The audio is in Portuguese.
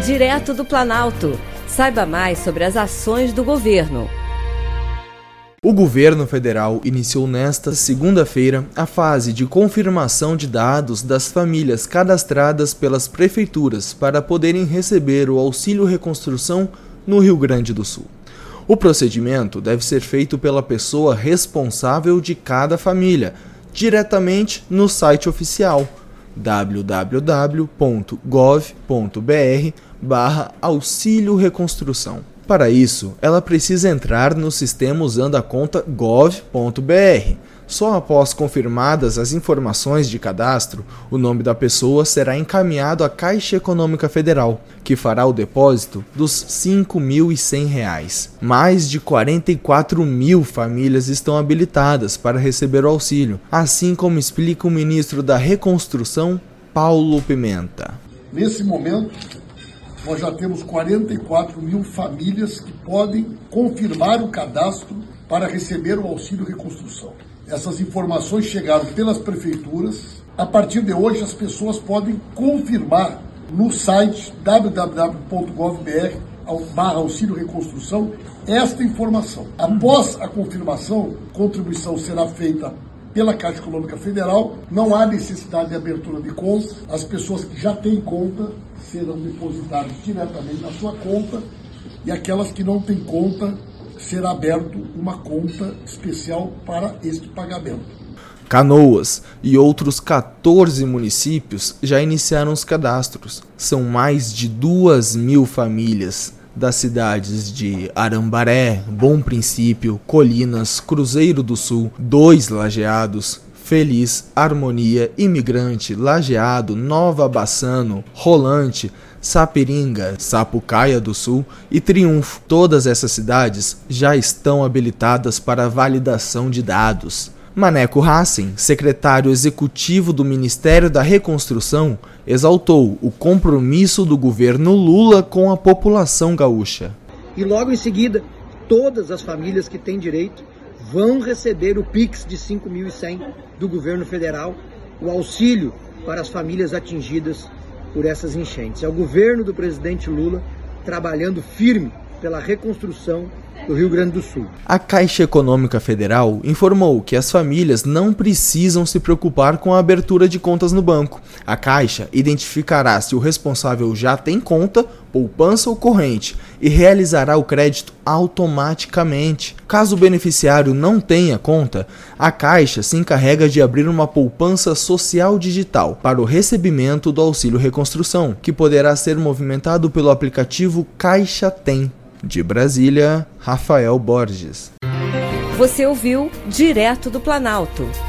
Direto do Planalto. Saiba mais sobre as ações do governo. O governo federal iniciou nesta segunda-feira a fase de confirmação de dados das famílias cadastradas pelas prefeituras para poderem receber o Auxílio Reconstrução no Rio Grande do Sul. O procedimento deve ser feito pela pessoa responsável de cada família, diretamente no site oficial www.gov.br/Auxílio Reconstrução. Para isso, ela precisa entrar no sistema usando a conta gov.br. Só após confirmadas as informações de cadastro, o nome da pessoa será encaminhado à Caixa Econômica Federal, que fará o depósito dos R$ 5.100. Mais de 44 mil famílias estão habilitadas para receber o auxílio, assim como explica o ministro da Reconstrução, Paulo Pimenta. Nesse momento, nós já temos 44 mil famílias que podem confirmar o cadastro para receber o Auxílio Reconstrução. Essas informações chegaram pelas prefeituras. A partir de hoje, as pessoas podem confirmar no site www.gov.br/Auxílio Reconstrução esta informação. Após a confirmação, a contribuição será feita pela Caixa Econômica Federal. Não há necessidade de abertura de conta. As pessoas que já têm conta serão depositadas diretamente na sua conta, e aquelas que não têm conta, será aberta uma conta especial para este pagamento. Canoas e outros 14 municípios já iniciaram os cadastros. São mais de 2.000 famílias das cidades de Arambaré, Bom Princípio, Colinas, Cruzeiro do Sul, 2 Lajeados, Feliz, Harmonia, Imigrante, Lajeado, Nova Bassano, Rolante, Saperinga, Sapucaia do Sul e Triunfo. Todas essas cidades já estão habilitadas para validação de dados. Maneco Hassen, secretário executivo do Ministério da Reconstrução, exaltou o compromisso do governo Lula com a população gaúcha. E logo em seguida, todas as famílias que têm direito vão receber o Pix de 5.100 do governo federal, o auxílio para as famílias atingidas por essas enchentes. É o governo do presidente Lula trabalhando firme pela reconstrução do Rio Grande do Sul. A Caixa Econômica Federal informou que as famílias não precisam se preocupar com a abertura de contas no banco. A Caixa identificará se o responsável já tem conta, poupança ou corrente e realizará o crédito automaticamente. Caso o beneficiário não tenha conta, a Caixa se encarrega de abrir uma poupança social digital para o recebimento do Auxílio Reconstrução, que poderá ser movimentado pelo aplicativo Caixa Tem. De Brasília, Rafael Borges. Você ouviu Direto do Planalto.